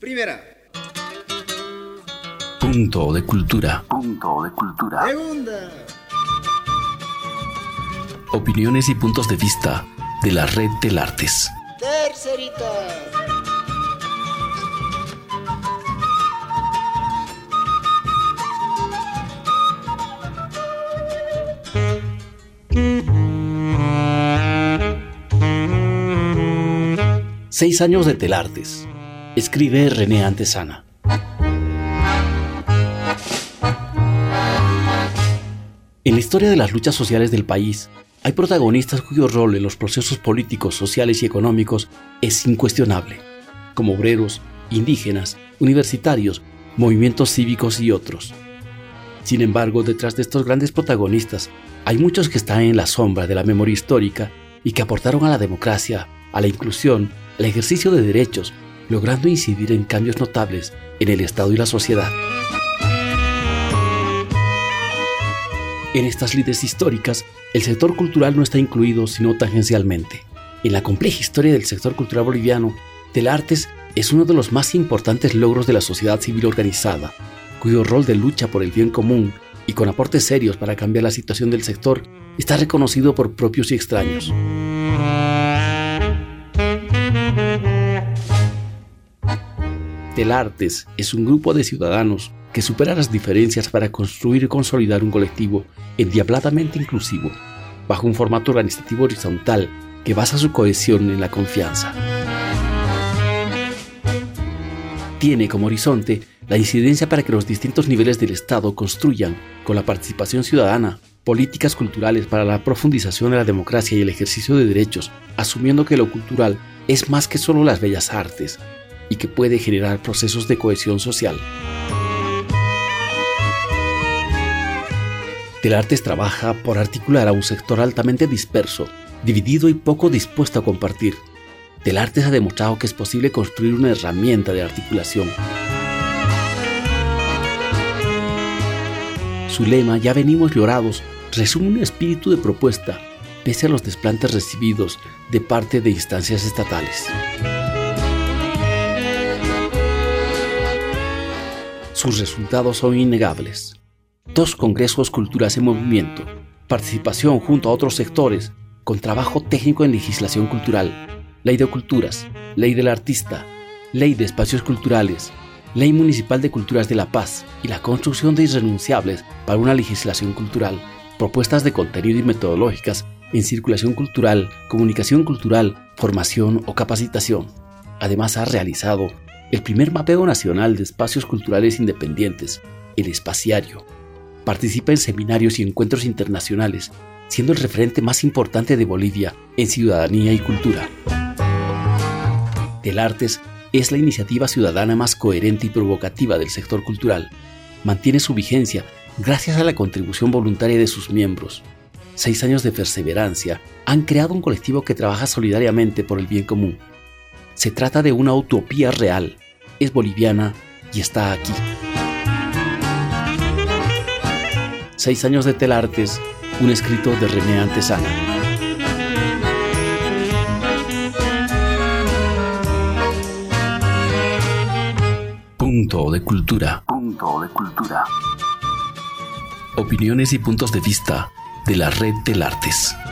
Primera. Punto de cultura. Segunda. Opiniones y puntos de vista de la Red Telartes. Tercerita. Seis años de Telartes. Escribe René Antesana. En la historia de las luchas sociales del país, hay protagonistas cuyo rol en los procesos políticos, sociales y económicos es incuestionable, como obreros, indígenas, universitarios, movimientos cívicos y otros. Sin embargo, detrás de estos grandes protagonistas, hay muchos que están en la sombra de la memoria histórica y que aportaron a la democracia, a la inclusión, al ejercicio de derechos, logrando incidir en cambios notables en el Estado y la sociedad. En estas lides históricas, el sector cultural no está incluido sino tangencialmente. En la compleja historia del sector cultural boliviano, Telartes es uno de los más importantes logros de la sociedad civil organizada, cuyo rol de lucha por el bien común y con aportes serios para cambiar la situación del sector está reconocido por propios y extraños. Telartes es un grupo de ciudadanos que supera las diferencias para construir y consolidar un colectivo endiabladamente inclusivo, bajo un formato organizativo horizontal que basa su cohesión en la confianza. Tiene como horizonte la incidencia para que los distintos niveles del Estado construyan, con la participación ciudadana, políticas culturales para la profundización de la democracia y el ejercicio de derechos, asumiendo que lo cultural es más que solo las bellas artes y que puede generar procesos de cohesión social. Telartes trabaja por articular a un sector altamente disperso, dividido y poco dispuesto a compartir. Telartes ha demostrado que es posible construir una herramienta de articulación. Su lema, "Ya venimos llorados", resume un espíritu de propuesta, pese a los desplantes recibidos de parte de instancias estatales. Sus resultados son innegables. 2 congresos Culturas en Movimiento, participación junto a otros sectores, con trabajo técnico en legislación cultural, Ley de Culturas, Ley del Artista, Ley de Espacios Culturales, Ley Municipal de Culturas de La Paz y la construcción de irrenunciables para una legislación cultural, propuestas de contenido y metodológicas en circulación cultural, comunicación cultural, formación o capacitación. Además ha realizado el primer mapeo nacional de espacios culturales independientes, el Espaciario. Participa en seminarios y encuentros internacionales, siendo el referente más importante de Bolivia en ciudadanía y cultura. Telartes es la iniciativa ciudadana más coherente y provocativa del sector cultural. Mantiene su vigencia gracias a la contribución voluntaria de sus miembros. 6 años de perseverancia han creado un colectivo que trabaja solidariamente por el bien común. Se trata de una utopía real, es boliviana y está aquí. 6 años de Telartes, un escrito de René Antesana. Punto de cultura. Opiniones y puntos de vista de la Red Telartes.